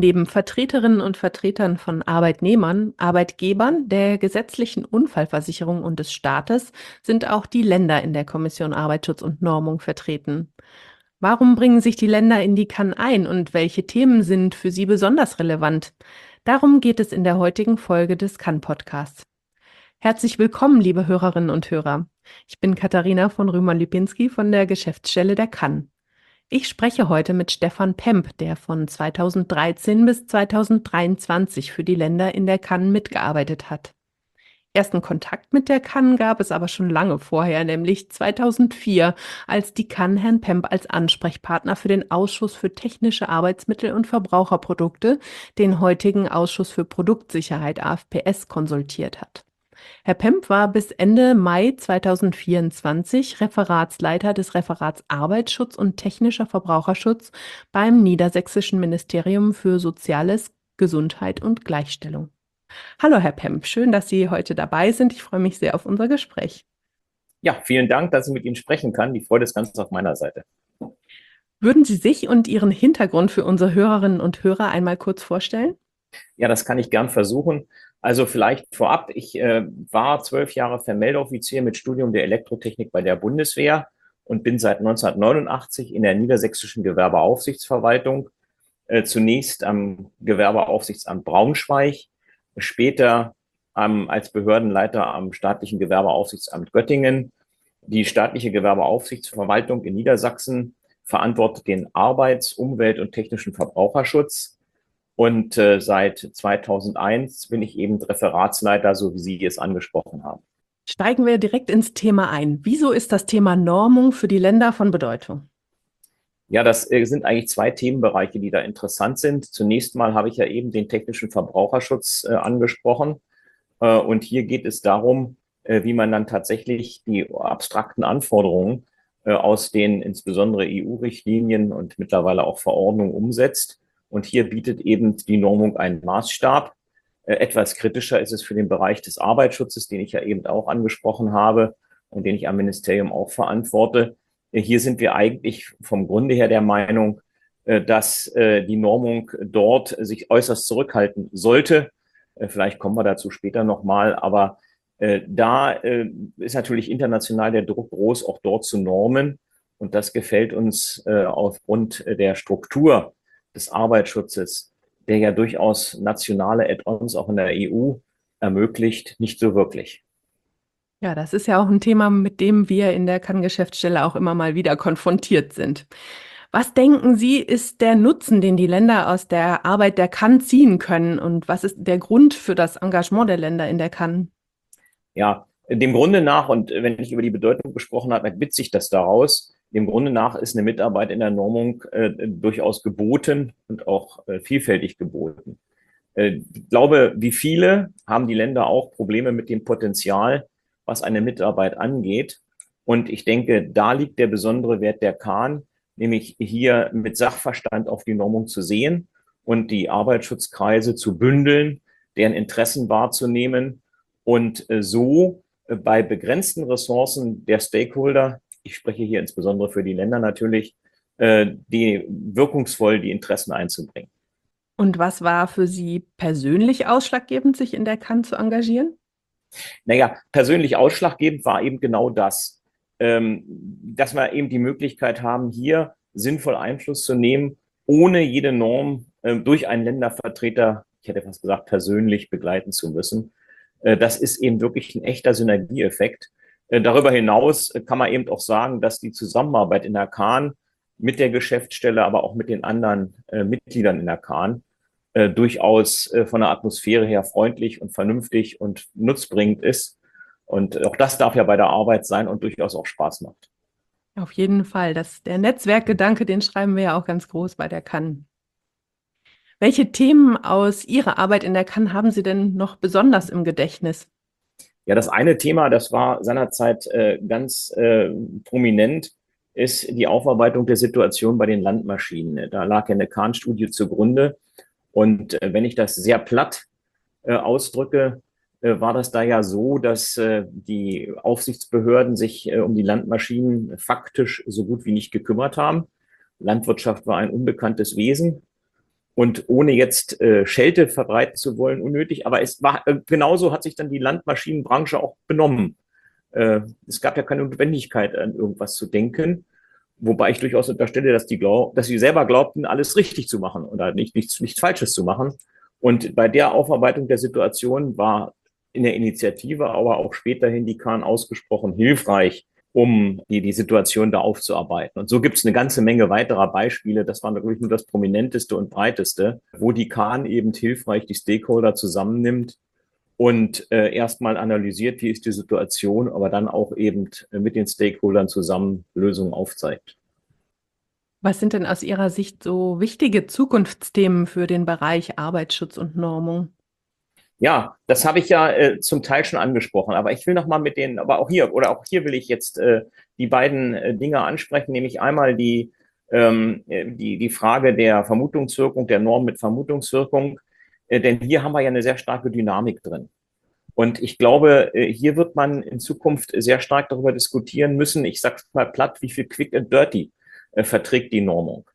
Neben Vertreterinnen und Vertretern von Arbeitnehmern, Arbeitgebern, der gesetzlichen Unfallversicherung und des Staates sind auch die Länder in der Kommission Arbeitsschutz und Normung vertreten. Warum bringen sich die Länder in die Kann ein und welche Themen sind für sie besonders relevant? Darum geht es in der heutigen Folge des Kann-Podcasts. Herzlich willkommen, liebe Hörerinnen und Hörer. Ich bin Katharina von Rümer-Lipinski von der Geschäftsstelle der Kann. Ich spreche heute mit Stefan Pemp, der von 2013 bis 2023 für die Länder in der Kann mitgearbeitet hat. Ersten Kontakt mit der Kann gab es aber schon lange vorher, nämlich 2004, als die Kann Herrn Pemp als Ansprechpartner für den Ausschuss für technische Arbeitsmittel und Verbraucherprodukte, den heutigen Ausschuss für Produktsicherheit AFPS, konsultiert hat. Herr Pemp war bis Ende Mai 2024 Referatsleiter des Referats Arbeitsschutz und technischer Verbraucherschutz beim Niedersächsischen Ministerium für Soziales, Gesundheit und Gleichstellung. Hallo Herr Pemp, schön, dass Sie heute dabei sind. Ich freue mich sehr auf unser Gespräch. Ja, vielen Dank, dass ich mit Ihnen sprechen kann. Die Freude ist ganz auf meiner Seite. Würden Sie sich und Ihren Hintergrund für unsere Hörerinnen und Hörer einmal kurz vorstellen? Ja, das kann ich gern versuchen. Also vielleicht vorab, ich war 12 Jahre Vermeldeoffizier mit Studium der Elektrotechnik bei der Bundeswehr und bin seit 1989 in der Niedersächsischen Gewerbeaufsichtsverwaltung, zunächst am Gewerbeaufsichtsamt Braunschweig, später als Behördenleiter am staatlichen Gewerbeaufsichtsamt Göttingen. Die staatliche Gewerbeaufsichtsverwaltung in Niedersachsen verantwortet den Arbeits-, Umwelt- und technischen Verbraucherschutz. Und seit 2001 bin ich eben Referatsleiter, so wie Sie es angesprochen haben. Steigen wir direkt ins Thema ein. Wieso ist das Thema Normung für die Länder von Bedeutung? Ja, das sind eigentlich zwei Themenbereiche, die da interessant sind. Zunächst mal habe ich ja eben den technischen Verbraucherschutz angesprochen. Und hier geht es darum, wie man dann tatsächlich die abstrakten Anforderungen aus den insbesondere EU-Richtlinien und mittlerweile auch Verordnungen umsetzt. Und hier bietet eben die Normung einen Maßstab. Etwas kritischer ist es für den Bereich des Arbeitsschutzes, den ich ja eben auch angesprochen habe und den ich am Ministerium auch verantworte. Hier sind wir eigentlich vom Grunde her der Meinung, dass die Normung dort sich äußerst zurückhalten sollte. Vielleicht kommen wir dazu später nochmal, aber da ist natürlich international der Druck groß, auch dort zu normen. Und das gefällt uns aufgrund der Struktur des Arbeitsschutzes, der ja durchaus nationale Add-ons auch in der EU ermöglicht, nicht so wirklich. Ja, das ist ja auch ein Thema, mit dem wir in der Kann-Geschäftsstelle auch immer mal wieder konfrontiert sind. Was denken Sie, ist der Nutzen, den die Länder aus der Arbeit der Kann ziehen können? Und was ist der Grund für das Engagement der Länder in der Kann? Ja, dem Grunde nach, und wenn ich über die Bedeutung gesprochen habe, ergibt sich das daraus. Dem Grunde nach ist eine Mitarbeit in der Normung durchaus geboten und auch vielfältig geboten. Ich glaube, wie viele haben die Länder auch Probleme mit dem Potenzial, was eine Mitarbeit angeht. Und ich denke, da liegt der besondere Wert der Kahn, nämlich hier mit Sachverstand auf die Normung zu sehen und die Arbeitsschutzkreise zu bündeln, deren Interessen wahrzunehmen und so bei begrenzten Ressourcen der Stakeholder, ich spreche hier insbesondere für die Länder natürlich, die wirkungsvoll die Interessen einzubringen. Und was war für Sie persönlich ausschlaggebend, sich in der Kann zu engagieren? Naja, persönlich ausschlaggebend war eben genau das, dass wir eben die Möglichkeit haben, hier sinnvoll Einfluss zu nehmen, ohne jede Norm durch einen Ländervertreter, ich hätte fast gesagt, persönlich begleiten zu müssen. Das ist eben wirklich ein echter Synergieeffekt. Darüber hinaus kann man eben auch sagen, dass die Zusammenarbeit in der Kahn mit der Geschäftsstelle, aber auch mit den anderen Mitgliedern in der Kahn durchaus von der Atmosphäre her freundlich und vernünftig und nutzbringend ist. Und auch das darf ja bei der Arbeit sein und durchaus auch Spaß macht. Auf jeden Fall. Der Netzwerkgedanke, den schreiben wir ja auch ganz groß bei der Kann. Welche Themen aus Ihrer Arbeit in der Kann haben Sie denn noch besonders im Gedächtnis? Ja, das eine Thema, das war seinerzeit ganz prominent, ist die Aufarbeitung der Situation bei den Landmaschinen. Da lag ja eine Kahn-Studie zugrunde. Und wenn ich das sehr platt ausdrücke, war das da ja so, dass die Aufsichtsbehörden sich um die Landmaschinen faktisch so gut wie nicht gekümmert haben. Landwirtschaft war ein unbekanntes Wesen. Und ohne jetzt Schelte verbreiten zu wollen, unnötig, aber es war genauso hat sich dann die Landmaschinenbranche auch benommen. Es gab ja keine Notwendigkeit, an irgendwas zu denken, wobei ich durchaus unterstelle, dass sie selber glaubten, alles richtig zu machen oder nichts Falsches zu machen. Und bei der Aufarbeitung der Situation war in der Initiative, aber auch späterhin die Kahn ausgesprochen hilfreich, um die Situation da aufzuarbeiten. Und so gibt es eine ganze Menge weiterer Beispiele. Das war natürlich nur das prominenteste und breiteste, wo die Kahn eben hilfreich die Stakeholder zusammennimmt und erstmal analysiert, wie ist die Situation, aber dann auch eben mit den Stakeholdern zusammen Lösungen aufzeigt. Was sind denn aus Ihrer Sicht so wichtige Zukunftsthemen für den Bereich Arbeitsschutz und Normung? Ja, das habe ich ja zum Teil schon angesprochen, aber ich will noch mal aber auch hier will ich jetzt die beiden Dinge ansprechen, nämlich einmal die Frage der Vermutungswirkung, der Norm mit Vermutungswirkung, denn hier haben wir ja eine sehr starke Dynamik drin. Und ich glaube, hier wird man in Zukunft sehr stark darüber diskutieren müssen, ich sage es mal platt, wie viel Quick and Dirty verträgt die Normung.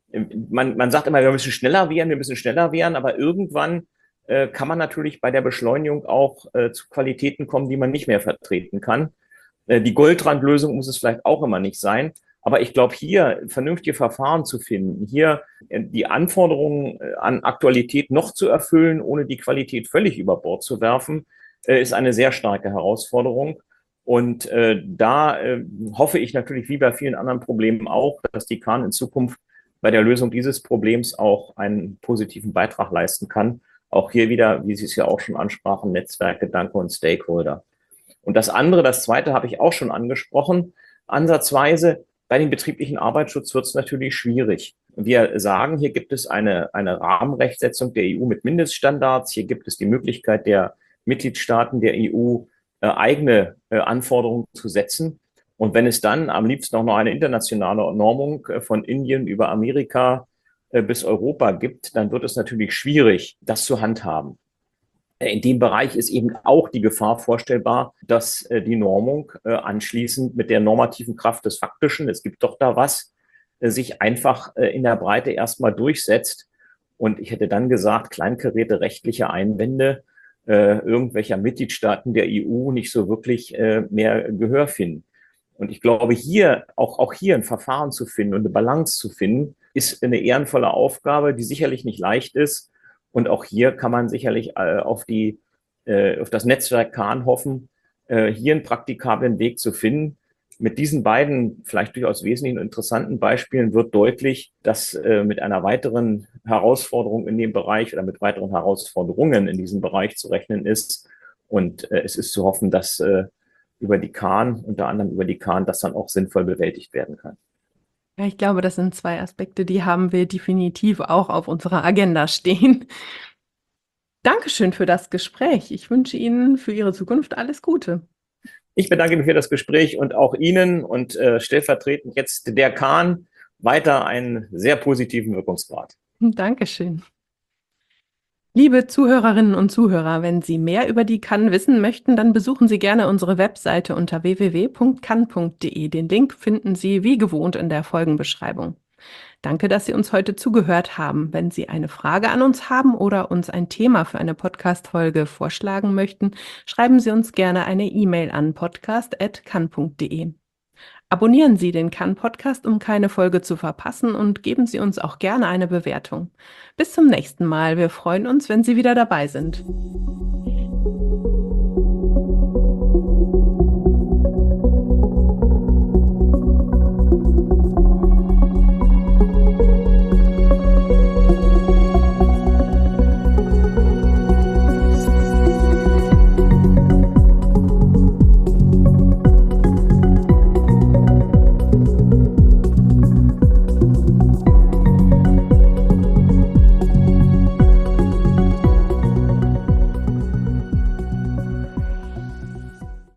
Man sagt immer, wir müssen schneller werden, aber irgendwann kann man natürlich bei der Beschleunigung auch zu Qualitäten kommen, die man nicht mehr vertreten kann. Die Goldrandlösung muss es vielleicht auch immer nicht sein. Aber ich glaube, hier vernünftige Verfahren zu finden, hier die Anforderungen an Aktualität noch zu erfüllen, ohne die Qualität völlig über Bord zu werfen, ist eine sehr starke Herausforderung. Und da hoffe ich natürlich, wie bei vielen anderen Problemen auch, dass die Kahn in Zukunft bei der Lösung dieses Problems auch einen positiven Beitrag leisten kann. Auch hier wieder, wie Sie es ja auch schon ansprachen, Netzwerkgedanke und Stakeholder. Und das zweite habe ich auch schon angesprochen. Ansatzweise bei dem betrieblichen Arbeitsschutz wird es natürlich schwierig. Wir sagen, hier gibt es eine Rahmenrechtsetzung der EU mit Mindeststandards. Hier gibt es die Möglichkeit der Mitgliedstaaten der EU, eigene Anforderungen zu setzen. Und wenn es dann am liebsten auch noch eine internationale Normung von Indien über Amerika bis Europa gibt, dann wird es natürlich schwierig, das zu handhaben. In dem Bereich ist eben auch die Gefahr vorstellbar, dass die Normung anschließend mit der normativen Kraft des Faktischen, es gibt doch da was, sich einfach in der Breite erstmal durchsetzt. Und ich hätte dann gesagt, kleinkarierte rechtliche Einwände irgendwelcher Mitgliedstaaten der EU nicht so wirklich mehr Gehör finden. Und ich glaube, hier auch hier ein Verfahren zu finden und eine Balance zu finden, ist eine ehrenvolle Aufgabe, die sicherlich nicht leicht ist. Und auch hier kann man sicherlich auf das Netzwerk Kahn hoffen, hier einen praktikablen Weg zu finden. Mit diesen beiden vielleicht durchaus wesentlichen und interessanten Beispielen wird deutlich, dass mit einer weiteren Herausforderung in dem Bereich oder mit weiteren Herausforderungen in diesem Bereich zu rechnen ist. Und es ist zu hoffen, dass unter anderem über die Kahn, das dann auch sinnvoll bewältigt werden kann. Ja, ich glaube, das sind 2 Aspekte, die haben wir definitiv auch auf unserer Agenda stehen. Dankeschön für das Gespräch. Ich wünsche Ihnen für Ihre Zukunft alles Gute. Ich bedanke mich für das Gespräch und auch Ihnen und stellvertretend jetzt der Kahn weiter einen sehr positiven Wirkungsgrad. Dankeschön. Liebe Zuhörerinnen und Zuhörer, wenn Sie mehr über die Kann wissen möchten, dann besuchen Sie gerne unsere Webseite unter www.kann.de. Den Link finden Sie wie gewohnt in der Folgenbeschreibung. Danke, dass Sie uns heute zugehört haben. Wenn Sie eine Frage an uns haben oder uns ein Thema für eine Podcast-Folge vorschlagen möchten, schreiben Sie uns gerne eine E-Mail an podcast@kann.de. Abonnieren Sie den Kann-Podcast, um keine Folge zu verpassen, und geben Sie uns auch gerne eine Bewertung. Bis zum nächsten Mal. Wir freuen uns, wenn Sie wieder dabei sind.